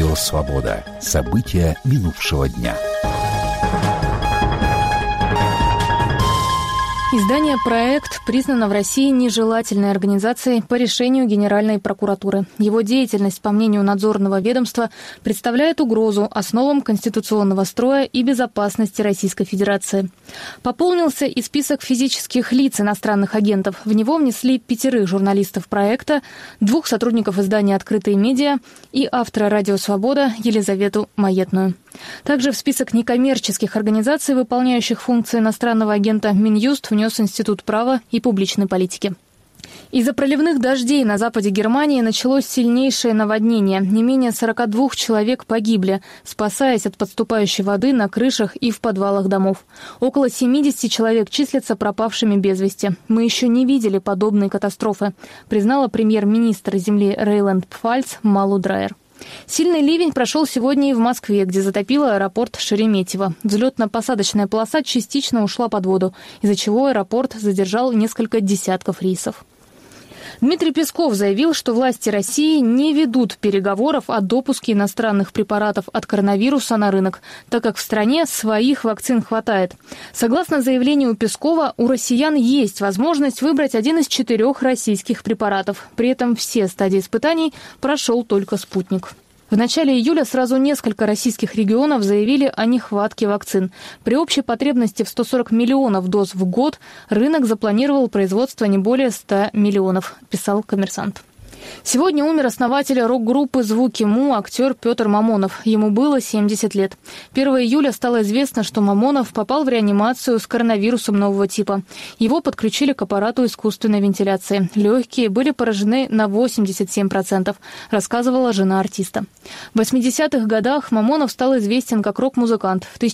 Радио «Свобода». События минувшего дня. Издание «Проект» признано в России нежелательной организацией по решению Генеральной прокуратуры. Его деятельность, по мнению надзорного ведомства, представляет угрозу основам конституционного строя и безопасности Российской Федерации. Пополнился и список физических лиц иностранных агентов. В него внесли 5 журналистов «Проекта», 2 сотрудников издания «Открытые медиа» и автора «Радио Свобода» Елизавету Маетную. Также в список некоммерческих организаций, выполняющих функции иностранного агента, Минюст внес Институт права и публичной политики. Из-за проливных дождей на западе Германии началось сильнейшее наводнение. Не менее 42 человек погибли, спасаясь от подступающей воды на крышах и в подвалах домов. Около 70 человек числятся пропавшими без вести. Мы еще не видели подобной катастрофы, признала премьер-министр земли Рейнланд-Пфальц Малу Драйер. Сильный ливень прошел сегодня и в Москве, где затопило аэропорт Шереметьево. Взлетно-посадочная полоса частично ушла под воду, из-за чего аэропорт задержал несколько десятков рейсов. Дмитрий Песков заявил, что власти России не ведут переговоров о допуске иностранных препаратов от коронавируса на рынок, так как в стране своих вакцин хватает. Согласно заявлению Пескова, у россиян есть возможность выбрать один из 4 российских препаратов. При этом все стадии испытаний прошел только «Спутник». В начале июля сразу несколько российских регионов заявили о нехватке вакцин. При общей потребности в 140 миллионов доз в год рынок запланировал производство не более 100 миллионов, писал «Коммерсант». Сегодня умер основатель рок-группы «Звуки Му» актер Петр Мамонов. Ему было 70 лет. 1 июля стало известно, что Мамонов попал в реанимацию с коронавирусом нового типа. Его подключили к аппарату искусственной вентиляции. Легкие были поражены на 87%, рассказывала жена артиста. В 80-х годах Мамонов стал известен как рок-музыкант. В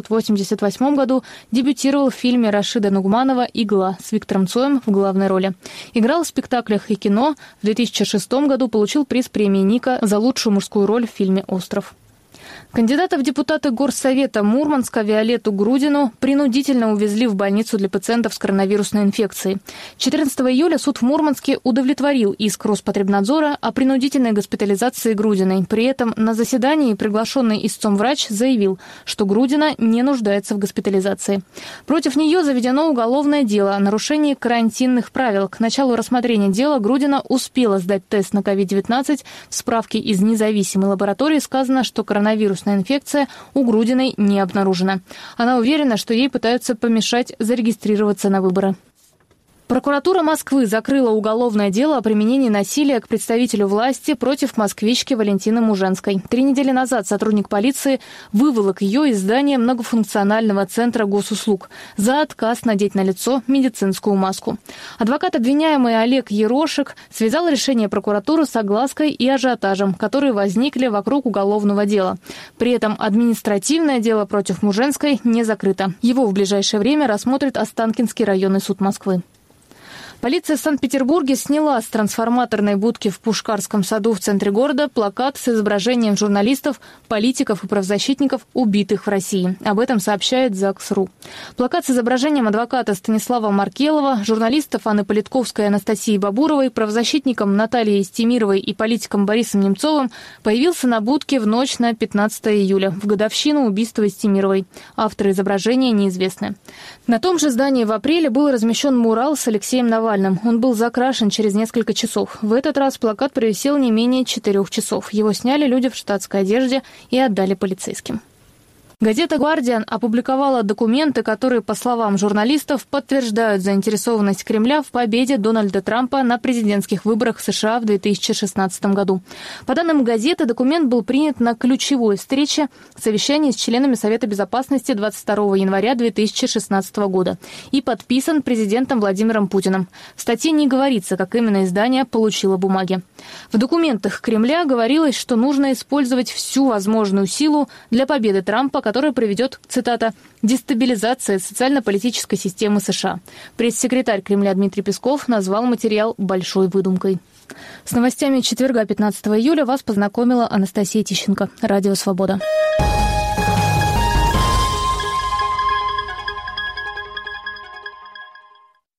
1988 году дебютировал в фильме Рашида Нугманова «Игла» с Виктором Цоем в главной роли. Играл в спектаклях и кино. В 2006 году получил приз премии Ника за лучшую мужскую роль в фильме «Остров». Кандидата в депутаты Горсовета Мурманска Виолетту Грудину принудительно увезли в больницу для пациентов с коронавирусной инфекцией. 14 июля суд в Мурманске удовлетворил иск Роспотребнадзора о принудительной госпитализации Грудиной. При этом на заседании приглашенный истцом врач заявил, что Грудина не нуждается в госпитализации. Против нее заведено уголовное дело о нарушении карантинных правил. К началу рассмотрения дела Грудина успела сдать тест на COVID-19. В справке из независимой лаборатории сказано, что коронавирусная инфекция у Грудиной не обнаружена. Она уверена, что ей пытаются помешать зарегистрироваться на выборы. Прокуратура Москвы закрыла уголовное дело о применении насилия к представителю власти против москвички Валентины Муженской. 3 недели назад сотрудник полиции выволок ее из здания многофункционального центра госуслуг за отказ надеть на лицо медицинскую маску. Адвокат обвиняемый Олег Ерошек связал решение прокуратуры с оглаской и ажиотажем, которые возникли вокруг уголовного дела. При этом административное дело против Муженской не закрыто. Его в ближайшее время рассмотрит Останкинский районный суд Москвы. Полиция в Санкт-Петербурге сняла с трансформаторной будки в Пушкарском саду в центре города плакат с изображением журналистов, политиков и правозащитников, убитых в России. Об этом сообщает ЗАГС.ру. Плакат с изображением адвоката Станислава Маркелова, журналистов Анны Политковской и Анастасии Бабуровой, правозащитникам Натальей Стемировой и политиком Борисом Немцовым появился на будке в ночь на 15 июля, в годовщину убийства Стемировой. Авторы изображения неизвестны. На том же здании в апреле был размещен мурал с Алексеем Навальным. Он был закрашен через несколько часов. В этот раз плакат провисел не менее 4 часов. Его сняли люди в штатской одежде и отдали полицейским. Газета «Гвардиан» опубликовала документы, которые, по словам журналистов, подтверждают заинтересованность Кремля в победе Дональда Трампа на президентских выборах США в 2016 году. По данным газеты, документ был принят на ключевой встрече совещании с членами Совета Безопасности 22 января 2016 года и подписан президентом Владимиром Путиным. В статье не говорится, как именно издание получило бумаги. В документах Кремля говорилось, что нужно использовать всю возможную силу для победы Трампа, которая приведет, цитата, «дестабилизации социально-политической системы США». Пресс-секретарь Кремля Дмитрий Песков назвал материал большой выдумкой. С новостями четверга, 15 июля, вас познакомила Анастасия Тищенко. Радио «Свобода».